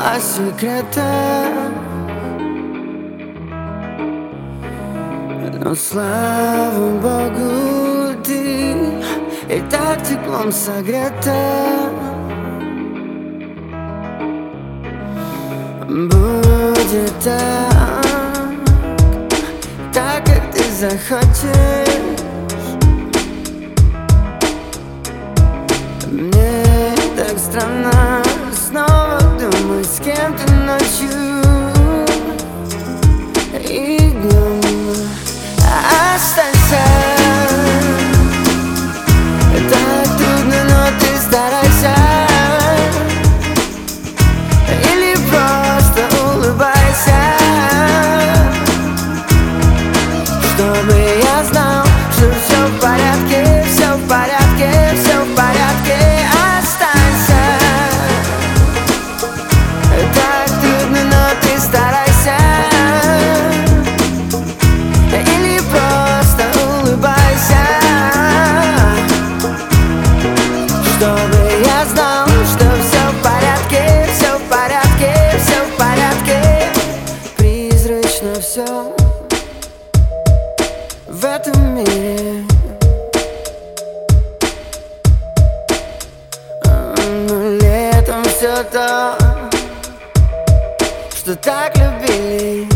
о секретах, но слава Богу, ты и так теплом согрета. Будет так, как ты захочешь. Мне так странно снова думать, с кем ты ночью и днем. Останься. Так трудно, но ты старайся. Или просто улыбайся, чтобы я знал, что все в порядке, все в порядке, все в порядке. Останься. Так трудно, но ты старайся. Или просто улыбайся, чтобы я знал, что все в порядке, все в порядке, все в порядке. Призрачно все в этом мире, но летом все то, что так любили.